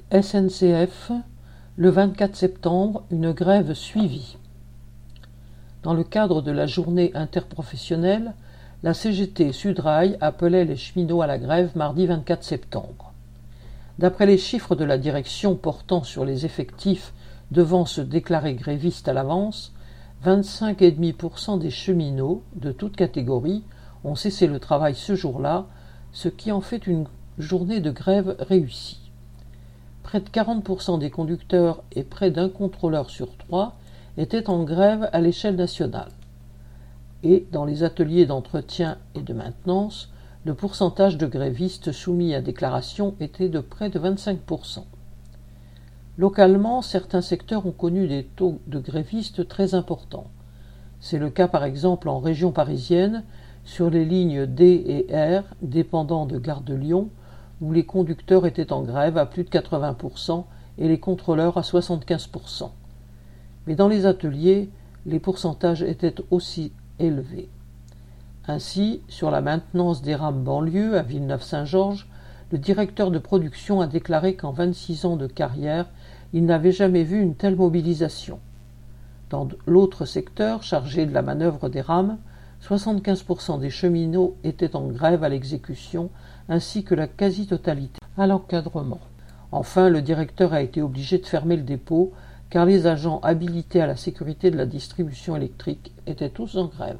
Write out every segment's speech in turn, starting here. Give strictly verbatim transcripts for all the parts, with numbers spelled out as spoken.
S N C F, le vingt-quatre septembre, une grève suivie. Dans le cadre de la journée interprofessionnelle, la C G T Sudrail appelait les cheminots à la grève mardi vingt-quatre septembre. D'après les chiffres de la direction portant sur les effectifs devant se déclarer grévistes à l'avance, vingt-cinq virgule cinq pour cent des cheminots, de toutes catégories, ont cessé le travail ce jour-là, ce qui en fait une journée de grève réussie. Près de quarante pour cent des conducteurs et près d'un contrôleur sur trois étaient en grève à l'échelle nationale. Et dans les ateliers d'entretien et de maintenance, le pourcentage de grévistes soumis à déclaration était de près de vingt-cinq pour cent. Localement, certains secteurs ont connu des taux de grévistes très importants. C'est le cas par exemple en région parisienne, sur les lignes D et R, dépendant de Gare de Lyon, où les conducteurs étaient en grève à plus de quatre-vingts pour cent et les contrôleurs à soixante-quinze pour cent. Mais dans les ateliers, les pourcentages étaient aussi élevés. Ainsi, sur la maintenance des rames banlieue à Villeneuve-Saint-Georges, le directeur de production a déclaré qu'en vingt-six ans de carrière, il n'avait jamais vu une telle mobilisation. Dans l'autre secteur, chargé de la manœuvre des rames, soixante-quinze pour cent des cheminots étaient en grève à l'exécution, ainsi que la quasi-totalité à l'encadrement. Enfin, le directeur a été obligé de fermer le dépôt, car les agents habilités à la sécurité de la distribution électrique étaient tous en grève.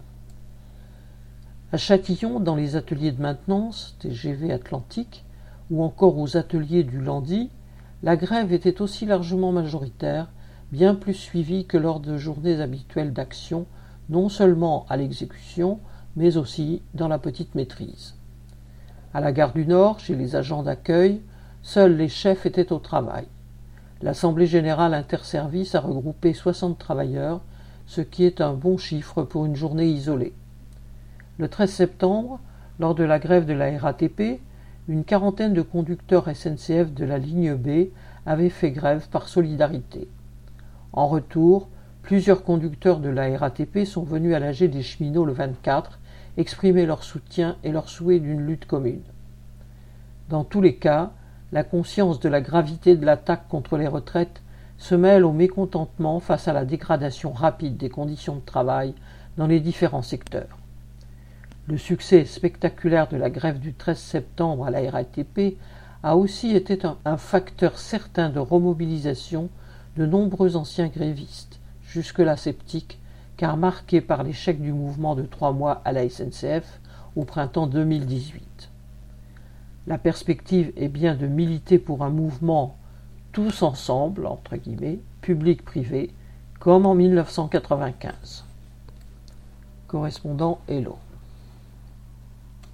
À Châtillon, dans les ateliers de maintenance, T G V Atlantique, ou encore aux ateliers du Landy, la grève était aussi largement majoritaire, bien plus suivie que lors de journées habituelles d'action, non seulement à l'exécution, mais aussi dans la petite maîtrise. À la gare du Nord, chez les agents d'accueil, seuls les chefs étaient au travail. L'Assemblée générale interservices a regroupé soixante travailleurs, ce qui est un bon chiffre pour une journée isolée. Le treize septembre, lors de la grève de la R A T P, une quarantaine de conducteurs S N C F de la ligne B avaient fait grève par solidarité. En retour, plusieurs conducteurs de la R A T P sont venus à l'A G des cheminots le vingt-quatre exprimer leur soutien et leur souhait d'une lutte commune. Dans tous les cas, la conscience de la gravité de l'attaque contre les retraites se mêle au mécontentement face à la dégradation rapide des conditions de travail dans les différents secteurs. Le succès spectaculaire de la grève du treize septembre à la R A T P a aussi été un, un facteur certain de remobilisation de nombreux anciens grévistes, jusque-là sceptiques, car marqués par l'échec du mouvement de trois mois à la S N C F au printemps deux mille dix-huit. La perspective est bien de militer pour un mouvement tous ensemble, entre guillemets, public-privé, comme en mille neuf cent quatre-vingt-quinze. Correspondant Hello.